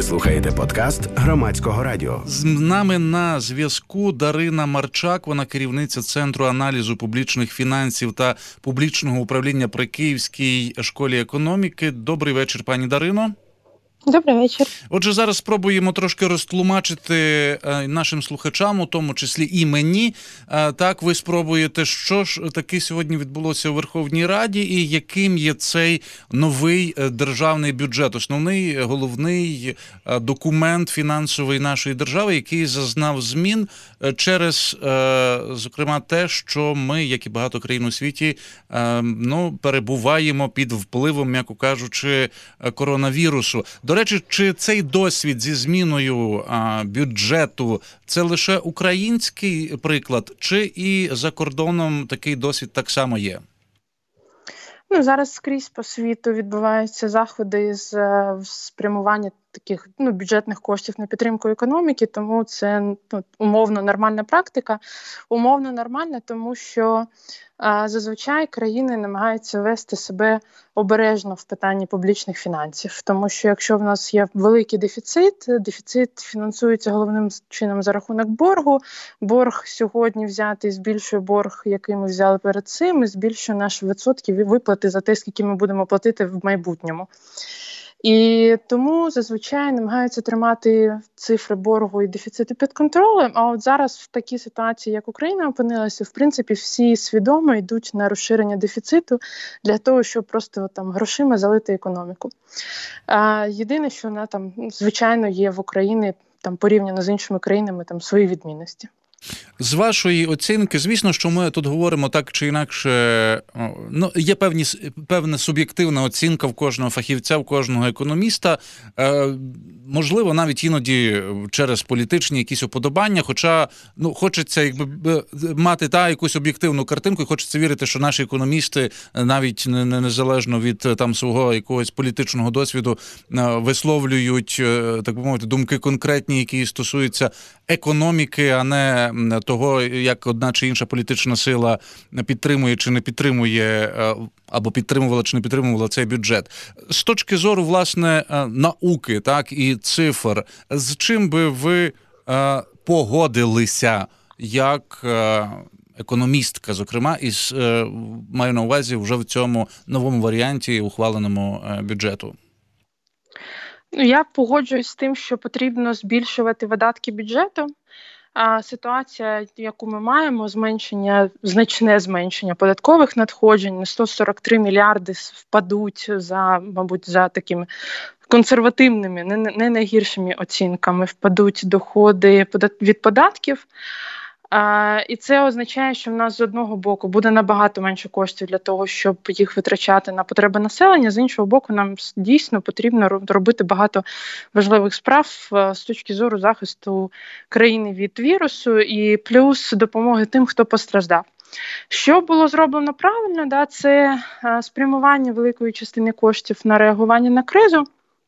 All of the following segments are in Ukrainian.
Ви слухаєте подкаст Громадського радіо. З нами на зв'язку Дарина Марчак, вона керівниця Центру аналізу публічних фінансів та публічного управління при Київській школі економіки. Добрий вечір, пані Дарино. Добрий вечір. Отже, зараз спробуємо трошки розтлумачити нашим слухачам, у тому числі і мені. Так, ви спробуєте, що ж таки сьогодні відбулося у Верховній Раді і яким є цей новий державний бюджет, основний, головний документ фінансовий нашої держави, який зазнав змін через, зокрема, те, що ми, як і багато країн у світі, перебуваємо під впливом, м'яко кажучи, коронавірусу. До речі, чи цей досвід зі зміною бюджету – це лише український приклад, чи і за кордоном такий досвід так само є? Зараз скрізь по світу відбуваються заходи з спрямування таких бюджетних коштів на підтримку економіки, тому це умовно нормальна практика. Умовно нормальна, тому що зазвичай країни намагаються вести себе обережно в питанні публічних фінансів. Тому що якщо в нас є великий дефіцит фінансується головним чином за рахунок боргу. Борг сьогодні взятий збільшує борг, який ми взяли перед цим, і збільшує наші відсотки виплати за те, скільки ми будемо платити в майбутньому. І тому зазвичай намагаються тримати цифри боргу і дефіциту під контролем, а от зараз в такій ситуації, як Україна опинилася, в принципі, всі свідомо йдуть на розширення дефіциту для того, щоб просто грошима залити економіку. Єдине, що звичайно, є в Україні порівняно з іншими країнами свої відмінності. З вашої оцінки, звісно, що ми тут говоримо так чи інакше, є певна суб'єктивна оцінка в кожного фахівця, в кожного економіста, можливо, навіть іноді через політичні якісь уподобання, хоча хочеться мати якусь об'єктивну картинку, і хочеться вірити, що наші економісти, навіть незалежно від свого якогось політичного досвіду, висловлюють, так би мовити, думки конкретні, які стосуються економіки, а не того, як одна чи інша політична сила підтримує чи не підтримує, або підтримувала чи не підтримувала цей бюджет. З точки зору, власне, науки, так, і цифр, з чим би ви погодилися як економістка, зокрема, маю на увазі вже в цьому новому варіанті, ухваленому бюджету? Я погоджуюсь з тим, що потрібно збільшувати видатки бюджету. А ситуація, яку ми маємо, значне зменшення податкових надходжень, на 143 мільярди впадуть за такими консервативними, не найгіршими оцінками, впадуть доходи від податків. І це означає, що в нас з одного боку буде набагато менше коштів для того, щоб їх витрачати на потреби населення, з іншого боку нам дійсно потрібно робити багато важливих справ з точки зору захисту країни від вірусу і плюс допомоги тим, хто постраждав. Що було зроблено правильно, це спрямування великої частини коштів на реагування на кризу.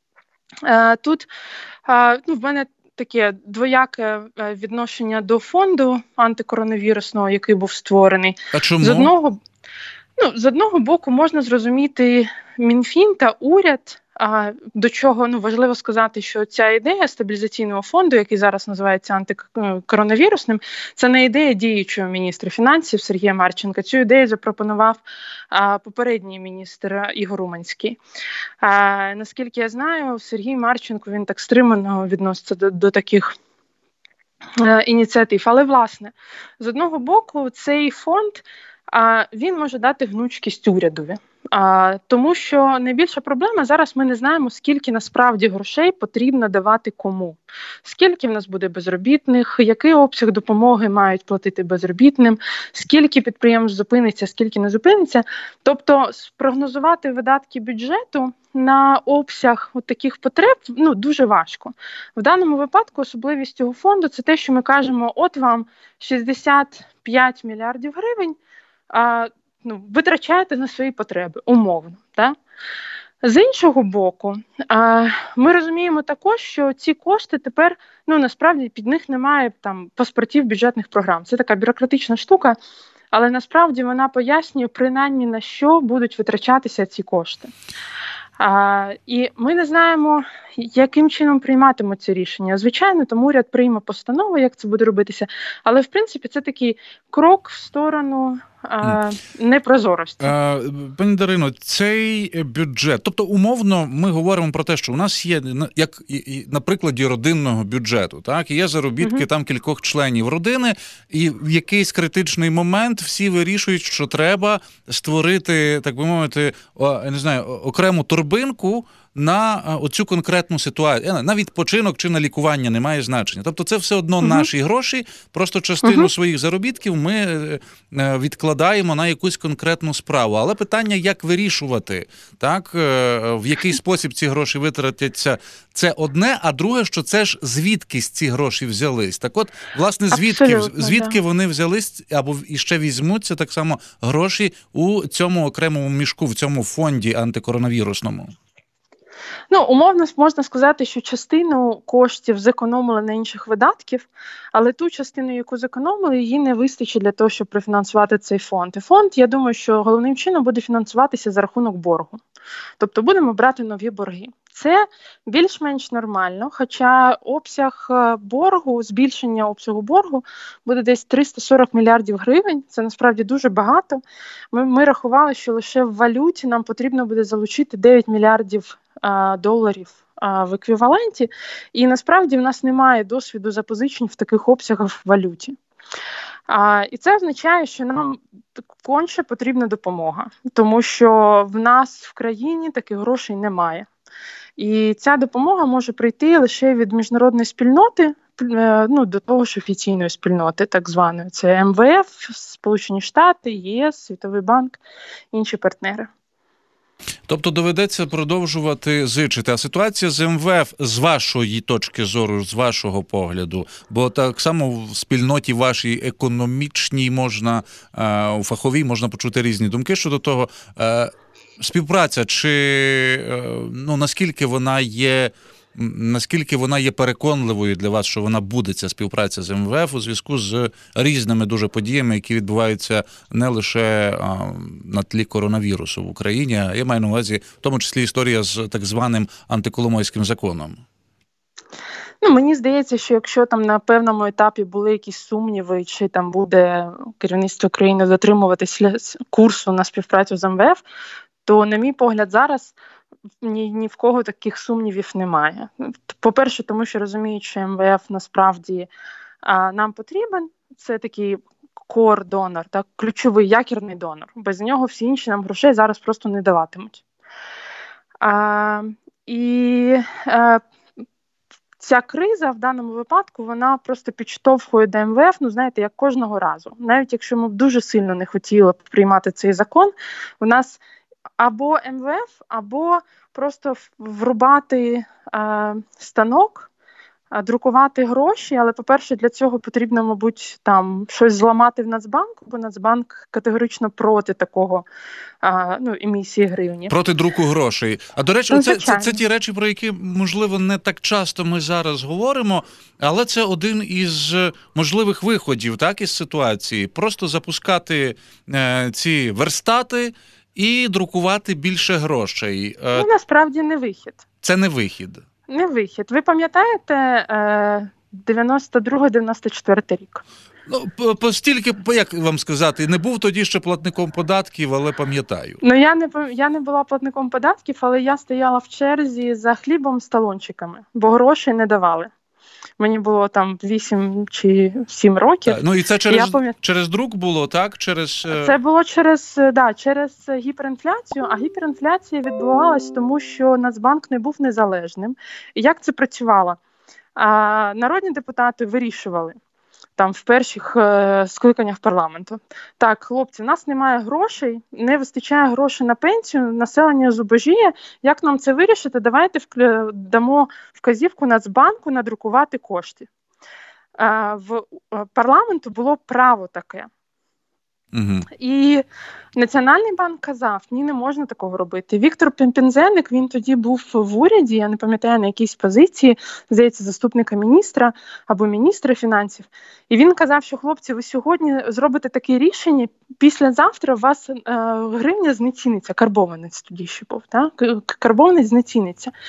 Тут в мене таке двояке відношення до фонду антикоронавірусного, який був створений. А чому? З одного боку можна зрозуміти Мінфін та уряд, до чого важливо сказати, що ця ідея стабілізаційного фонду, який зараз називається антикоронавірусним, це не ідея діючого міністра фінансів Сергія Марченка. Цю ідею запропонував попередній міністр Ігор Уманський. Наскільки я знаю, Сергій Марченко, він так стримано відноситься до таких ініціатив. Але, власне, з одного боку, цей фонд, він може дати гнучкість урядові. Тому що найбільша проблема зараз ми не знаємо, скільки насправді грошей потрібно давати кому. Скільки в нас буде безробітних, який обсяг допомоги мають платити безробітним, скільки підприємств зупиниться, скільки не зупиниться. Тобто спрогнозувати видатки бюджету на обсяг таких потреб дуже важко. В даному випадку особливість цього фонду – це те, що ми кажемо, от вам 65 мільярдів гривень, витрачаєте на свої потреби, умовно. Так? З іншого боку, ми розуміємо також, що ці кошти тепер, насправді, під них немає паспортів бюджетних програм. Це така бюрократична штука, але насправді вона пояснює принаймні, на що будуть витрачатися ці кошти. І ми не знаємо, яким чином прийматимуть це рішення? Звичайно, там уряд прийме постанову, як це буде робитися, але, в принципі, це такий крок в сторону непрозорості. Пані Дарино, цей бюджет, тобто умовно ми говоримо про те, що у нас є, як на прикладі родинного бюджету, так, є заробітки там кількох членів родини, і в якийсь критичний момент всі вирішують, що треба створити, так би мовити, не знаю, окрему торбинку на оцю конкретну ситуацію, на відпочинок чи на лікування, немає значення. Тобто це все одно наші гроші, просто частину своїх заробітків ми відкладаємо на якусь конкретну справу. Але питання, як вирішувати, так, в який спосіб ці гроші витратяться, це одне, а друге, що це ж звідкись ці гроші взялись. Так от, власне, звідки вони взялись або іще візьмуться так само гроші у цьому окремому мішку, в цьому фонді антикоронавірусному? Ну, умовно можна сказати, що частину коштів зекономили на інших видатків, але ту частину, яку зекономили, її не вистачить для того, щоб профінансувати цей фонд. І фонд, я думаю, що головним чином буде фінансуватися за рахунок боргу. Тобто будемо брати нові борги. Це більш-менш нормально, хоча обсяг боргу, збільшення обсягу боргу буде десь 340 мільярдів гривень. Це насправді дуже багато. Ми рахували, що лише в валюті нам потрібно буде залучити 9 мільярдів доларів в еквіваленті, і насправді в нас немає досвіду запозичень в таких обсягах в валюті. І це означає, що нам конче потрібна допомога, тому що в нас в країні таких грошей немає. І ця допомога може прийти лише від міжнародної спільноти, до того ж офіційної спільноти, так званої. Це МВФ, Сполучені Штати, ЄС, Світовий банк, інші партнери. Тобто доведеться продовжувати зичити. А ситуація з МВФ, з вашої точки зору, з вашого погляду, бо так само в спільноті вашій економічній можна, у фаховій можна почути різні думки щодо того, співпраця, наскільки вона є переконливою для вас, що вона буде, ця співпраця з МВФ, у зв'язку з різними дуже подіями, які відбуваються не лише на тлі коронавірусу в Україні, а я маю на увазі, в тому числі історія з так званим антиколомойським законом. Мені здається, що якщо там на певному етапі були якісь сумніви, чи там буде керівництво країни дотримуватися курсу на співпрацю з МВФ, то, на мій погляд, зараз ні в кого таких сумнівів немає. По-перше, тому що розуміють, що МВФ насправді нам потрібен. Це такий кор-донор, так, ключовий якірний донор. Без нього всі інші нам грошей зараз просто не даватимуть. Ця криза в даному випадку, вона просто підштовхує до МВФ, як кожного разу. Навіть якщо ми б дуже сильно не хотіли приймати цей закон, у нас або МВФ, або просто врубати станок, друкувати гроші, але, по-перше, для цього потрібно, мабуть, там щось зламати в Нацбанку, бо Нацбанк категорично проти такого емісії гривні. Проти друку грошей. А, до речі, це ті речі, про які, можливо, не так часто ми зараз говоримо, але це один із можливих виходів, так, із ситуації. Просто запускати ці верстати і друкувати більше грошей. Насправді не вихід. Це не вихід. Не вихід. Ви пам'ятаєте 92-94 рік? Постільки, як вам сказати, не був тоді ще платником податків, але пам'ятаю. Я не була платником податків, але я стояла в черзі за хлібом з талончиками, бо грошей не давали. Мені було там 8 чи 7 років. Так, і це через друк було, так? Це було через гіперінфляцію, а гіперінфляція відбувалась тому, що Нацбанк не був незалежним. І як це працювало? Народні депутати вирішували там в перших скликаннях парламенту. Так, хлопці, в нас немає грошей, не вистачає грошей на пенсію, населення зубожіє. Як нам це вирішити? Давайте дамо вказівку Нацбанку надрукувати кошти. В парламенту було право таке. Угу. І Національний банк казав, ні, не можна такого робити. Віктор Пинзеник, він тоді був в уряді, я не пам'ятаю, на якійсь позиції, здається, заступника міністра або міністра фінансів. І він казав, що, хлопці, ви сьогодні зробите таке рішення, післязавтра у вас гривня знеціниться, карбованець тоді ще був, так? Карбованець знеціниться.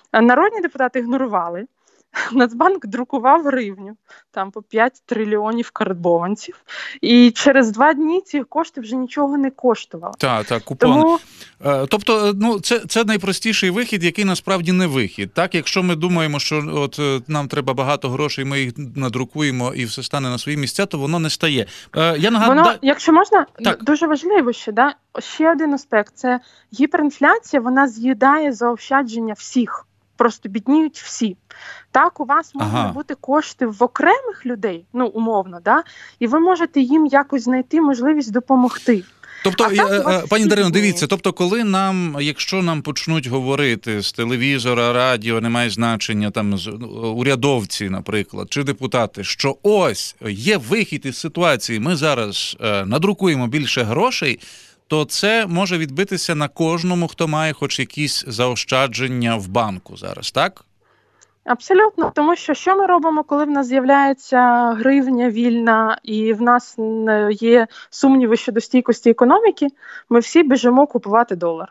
Народні депутати ігнорували. Нацбанк друкував гривню, там по 5 трильйонів карбованців, і через 2 дні ці кошти вже нічого не коштували. Так, купони. Тому... Тобто, це найпростіший вихід, який насправді не вихід. Так, якщо ми думаємо, що от нам треба багато грошей, ми їх надрукуємо і все стане на свої місця, то воно не стає. Воно, якщо можна, так. Дуже важливо ще, да? Ще один аспект – це гіперінфляція, вона з'їдає заощадження всіх. Просто бідніють всі. Так, у вас можуть бути кошти в окремих людей, умовно, да? І ви можете їм якось знайти можливість допомогти. Тобто, пані Дарино, дивіться, коли якщо нам почнуть говорити з телевізора, радіо, немає значення, там, урядовці, наприклад, чи депутати, що ось є вихід із ситуації, ми зараз надрукуємо більше грошей, то це може відбитися на кожному, хто має хоч якісь заощадження в банку зараз, так? Абсолютно, тому що ми робимо, коли в нас з'являється гривня вільна і в нас є сумніви щодо стійкості економіки, ми всі біжимо купувати долар.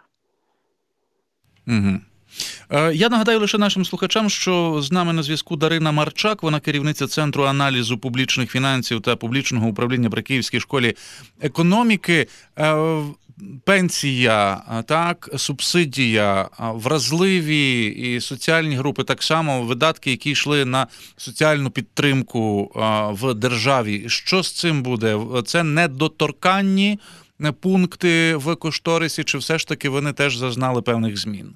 Угу. Я нагадаю лише нашим слухачам, що з нами на зв'язку Дарина Марчак, вона керівниця Центру аналізу публічних фінансів та публічного управління при Київській школі економіки. Пенсія, так, субсидія, вразливі і соціальні групи, так само видатки, які йшли на соціальну підтримку в державі. Що з цим буде? Це недоторканні пункти в кошторисі, чи все ж таки вони теж зазнали певних змін?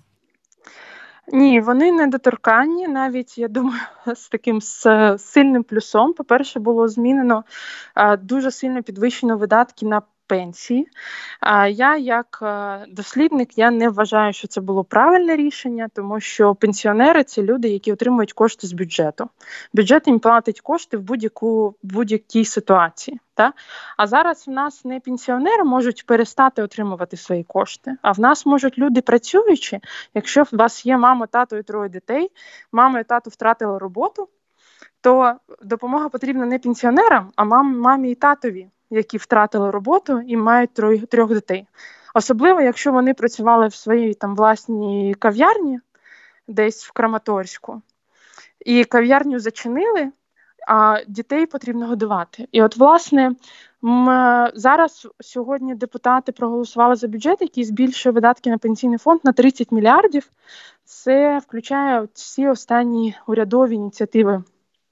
Ні, вони недоторканні, навіть, я думаю, з таким сильним плюсом. По-перше, було змінено дуже сильно підвищено видатки на пенсії. Я, як дослідник, я не вважаю, що це було правильне рішення, тому що пенсіонери – це люди, які отримують кошти з бюджету. Бюджет їм платить кошти в будь-якій ситуації. Так? А зараз в нас не пенсіонери можуть перестати отримувати свої кошти, а в нас можуть люди працюючі, якщо у вас є мама, тато і 3 дітей, мама і тато втратили роботу, то допомога потрібна не пенсіонерам, а мамі і татові, які втратили роботу і мають 3 дітей. Особливо, якщо вони працювали в своїй власній кав'ярні, десь в Краматорську, і кав'ярню зачинили, а дітей потрібно годувати. І от, власне, зараз сьогодні депутати проголосували за бюджет, який збільшує видатки на пенсійний фонд на 30 мільярдів. Це включає всі останні урядові ініціативи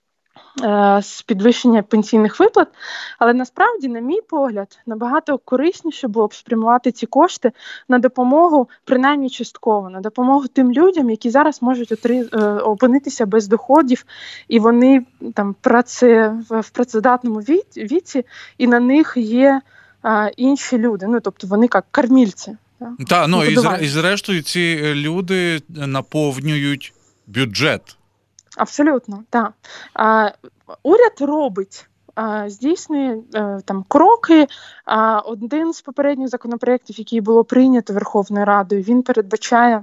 з підвищення пенсійних виплат, але насправді, на мій погляд, набагато корисніше було б спрямувати ці кошти на допомогу, принаймні частково, на допомогу тим людям, які зараз можуть опинитися без доходів, і вони там в працездатному віці, і на них є інші люди, тобто вони як кормільці. Так, і зрештою ці люди наповнюють бюджет. Абсолютно, так. Уряд робить, здійснює кроки. Один з попередніх законопроєктів, який було прийнято Верховною Радою, він передбачає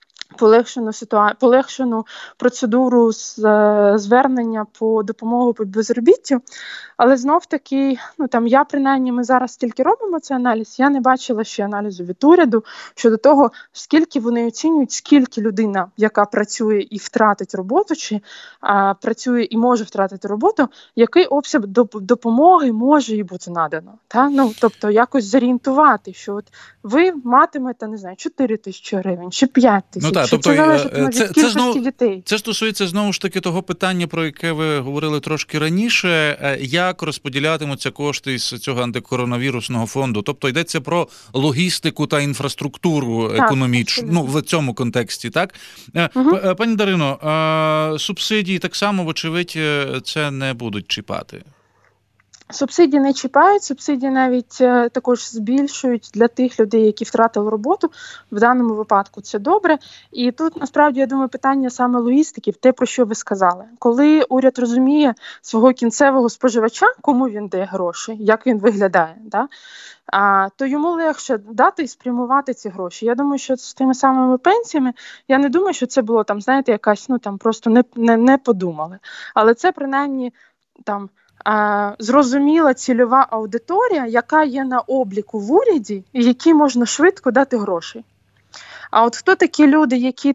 полегшену процедуру звернення по допомогу по безробіттю, але знов-таки, ми зараз тільки робимо цей аналіз, я не бачила ще аналізу від уряду щодо того, скільки вони оцінюють, скільки людина, яка працює і втратить роботу, чи працює і може втратити роботу, який обсяг допомоги може їй бути надано. Тобто якось зорієнтувати, що от ви матимете, 4 тисячі гривень, чи 5 тисяч. Тобто, дітей. Це стосується, знову ж таки, того питання, про яке ви говорили трошки раніше, як розподілятимуться кошти з цього антикоронавірусного фонду. Тобто йдеться про логістику та інфраструктуру економічну, в цьому контексті, так? Пані Дарино, субсидії так само, вочевидь, це не будуть чіпати? Субсидії не чіпають, субсидії навіть також збільшують для тих людей, які втратили роботу. В даному випадку це добре. І тут, насправді, я думаю, питання саме логістики, те, про що ви сказали. Коли уряд розуміє свого кінцевого споживача, кому він дає гроші, як він виглядає, то йому легше дати і спрямувати ці гроші. Я думаю, що з тими самими пенсіями, я не думаю, що це було якась, просто не подумали. Але це, принаймні, зрозуміла цільова аудиторія, яка є на обліку в уряді і якій можна швидко дати гроші. А от хто такі люди, які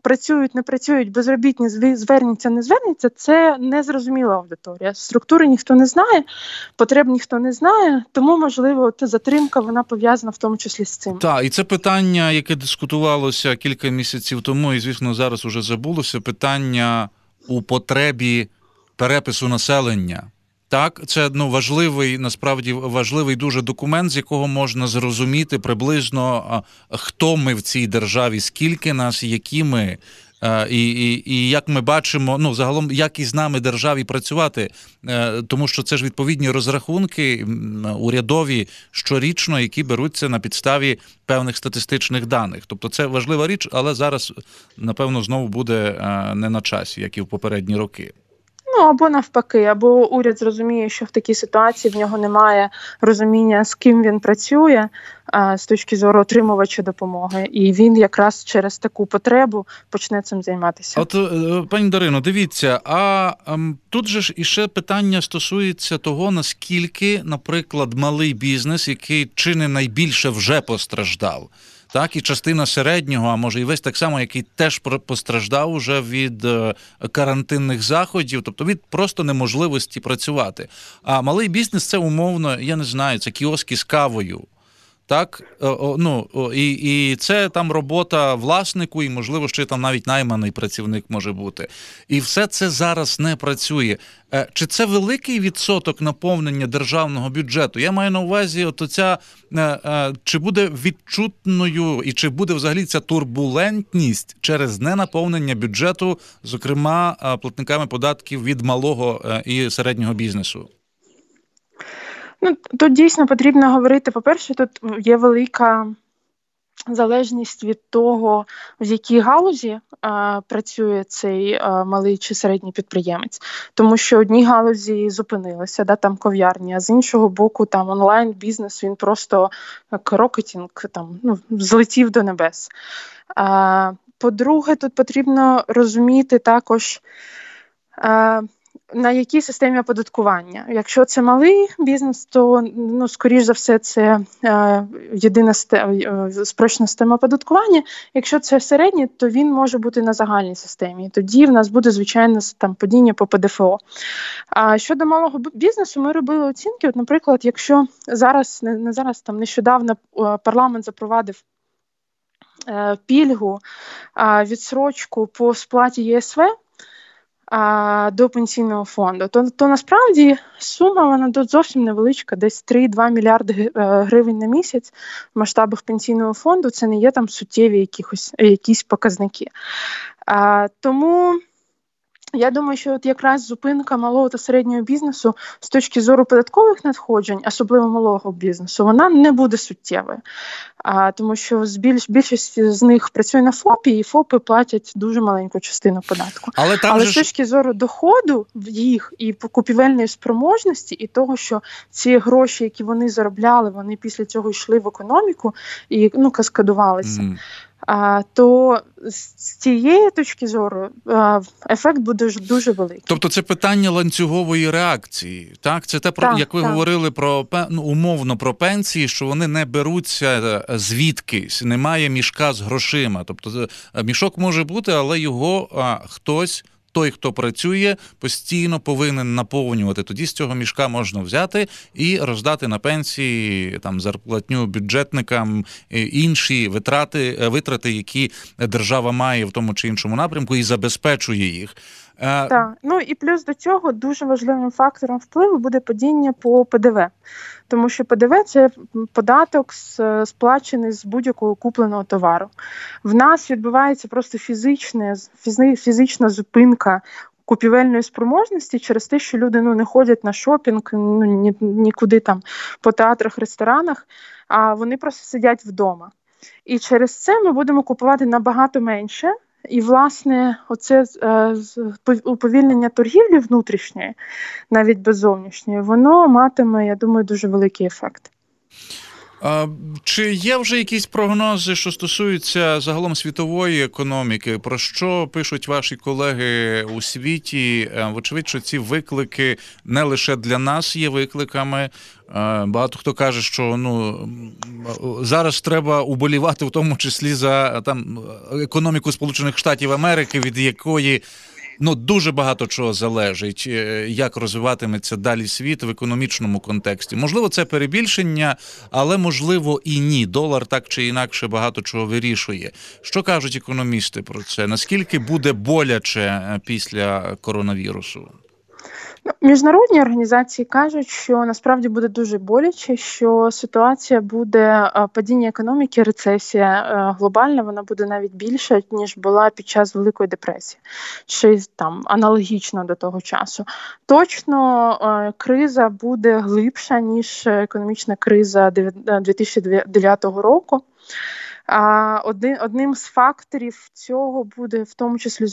працюють, не працюють, безробітні, звернуться, не звернуться, це незрозуміла аудиторія. Структури ніхто не знає, потреб ніхто не знає, тому, можливо, та затримка, вона пов'язана в тому числі з цим. Так, і це питання, яке дискутувалося кілька місяців тому, і, звісно, зараз уже забулося, питання у потребі перепису населення. Так, це важливий, насправді важливий дуже документ, з якого можна зрозуміти приблизно, хто ми в цій державі, скільки нас, які ми, і як ми бачимо, загалом, як із нами державі працювати, тому що це ж відповідні розрахунки урядові щорічно, які беруться на підставі певних статистичних даних. Тобто це важлива річ, але зараз, напевно, знову буде не на часі, як і в попередні роки. Або навпаки, або уряд зрозуміє, що в такій ситуації в нього немає розуміння, з ким він працює з точки зору отримувача допомоги, і він якраз через таку потребу почне цим займатися. От, пані Дарино, дивіться, тут же ж іще питання стосується того, наскільки, наприклад, малий бізнес, який чи не найбільше вже постраждав, так, і частина середнього, а може і весь так само, який теж постраждав уже від карантинних заходів, тобто від просто неможливості працювати. А малий бізнес – це умовно, я не знаю, це кіоски з кавою. Так, і це там робота власнику, і, можливо, ще там навіть найманий працівник може бути. І все це зараз не працює. Чи це великий відсоток наповнення державного бюджету? Я маю на увазі, чи буде відчутною, і чи буде взагалі ця турбулентність через ненаповнення бюджету, зокрема, платниками податків від малого і середнього бізнесу? Тут дійсно потрібно говорити, по-перше, тут є велика залежність від того, в якій галузі працює цей малий чи середній підприємець. Тому що одні галузі зупинилися, там кав'ярні, а з іншого боку там онлайн-бізнес, він просто як рокетінг, злетів до небес. По-друге, тут потрібно розуміти також, на якій системі оподаткування. Якщо це малий бізнес, то, скоріш за все, це єдина спрощена система оподаткування. Якщо це середній, то він може бути на загальній системі. Тоді в нас буде, звичайно, падіння по ПДФО. А щодо малого бізнесу, ми робили оцінки. От, наприклад, якщо нещодавно парламент запровадив пільгу, відстрочку по сплаті ЄСВ, до пенсійного фонду, то насправді сума вона тут зовсім невеличка, десь 3-2 мільярди гривень на місяць в масштабах пенсійного фонду, це не є там суттєві якісь показники. Тому я думаю, що от якраз зупинка малого та середнього бізнесу з точки зору податкових надходжень, особливо малого бізнесу, вона не буде суттєвою. Тому що більшість з них працює на ФОПі, і ФОПи платять дуже маленьку частину податку. Але з точки зору доходу їх і купівельної спроможності, і того, що ці гроші, які вони заробляли, вони після цього йшли в економіку і каскадувалися. То з цієї точки зору ефект буде дуже великий. Тобто це питання ланцюгової реакції, так? Це те, як ви говорили умовно про пенсії, що вони не беруться звідкись, немає мішка з грошима. Тобто мішок може бути, але його хтось, той, хто працює, постійно повинен наповнювати. Тоді з цього мішка можна взяти і роздати на пенсії, зарплатню бюджетникам, інші витрати, які держава має в тому чи іншому напрямку і забезпечує їх. Так. І плюс до цього дуже важливим фактором впливу буде падіння по ПДВ. Тому що ПДВ – це податок, сплачений з будь-якого купленого товару. В нас відбувається просто фізична зупинка купівельної спроможності через те, що люди не ходять на шопінг, нікуди там по театрах, ресторанах, а вони просто сидять вдома. І через це ми будемо купувати набагато менше. І, власне, оце уповільнення торгівлі внутрішньої, навіть без зовнішньої, воно матиме, я думаю, дуже великий ефект. Чи є вже якісь прогнози, що стосуються загалом світової економіки? Про що пишуть ваші колеги у світі? Вочевидь, що ці виклики не лише для нас є викликами. Багато хто каже, що зараз треба уболівати в тому числі за економіку Сполучених Штатів Америки, від якої дуже багато чого залежить, як розвиватиметься далі світ в економічному контексті. Можливо, це перебільшення, але можливо і ні. Долар так чи інакше багато чого вирішує. Що кажуть економісти про це? Наскільки буде боляче після коронавірусу? Міжнародні організації кажуть, що насправді буде дуже боляче, що ситуація буде падіння економіки, рецесія глобальна, вона буде навіть більша, ніж була під час Великої депресії, чи аналогічно до того часу. Точно криза буде глибша, ніж економічна криза 2009 року. Одним з факторів цього буде в тому числі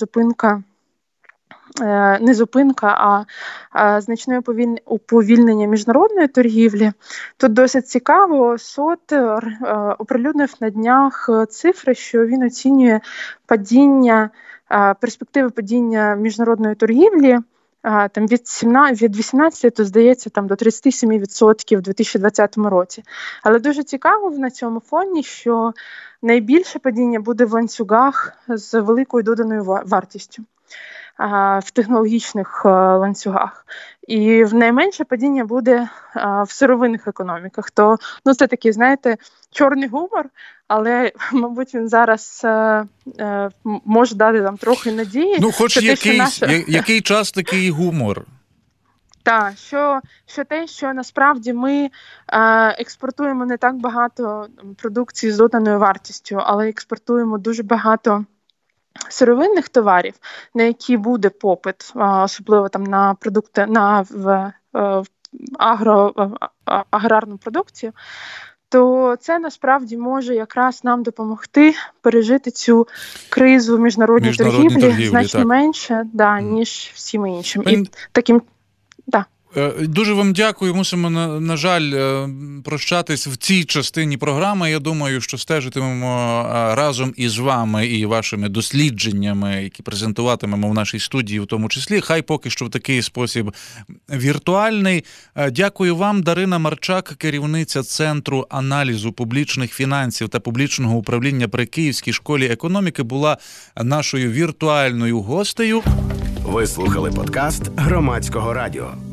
не зупинка, а значне уповільнення міжнародної торгівлі. Тут досить цікаво, СОТ оприлюднив на днях цифри, що він оцінює перспективи падіння міжнародної торгівлі від 18, то здається, до 37% в 2020 році. Але дуже цікаво на цьому фоні, що найбільше падіння буде в ланцюгах з великою доданою вартістю. В технологічних ланцюгах. І найменше падіння буде в сировинних економіках. То, це такий, чорний гумор, але, мабуть, він зараз може дати трохи надії. Хоч який час такий гумор. Так, що насправді ми експортуємо не так багато продукції з доданою вартістю, але експортуємо дуже багато сировинних товарів, на які буде попит, особливо на продукти, в аграрну продукцію, то це насправді може якраз нам допомогти пережити цю кризу міжнародній торгівлі значно менше, ніж всім іншим. І таким, Дуже вам дякую. Мусимо, на жаль, прощатись в цій частині програми. Я думаю, що стежитимемо разом із вами і вашими дослідженнями, які презентуватимемо в нашій студії в тому числі. Хай поки що в такий спосіб віртуальний. Дякую вам, Дарина Марчак, керівниця Центру аналізу публічних фінансів та публічного управління при Київській школі економіки, була нашою віртуальною гостею. Ви слухали подкаст Громадського радіо.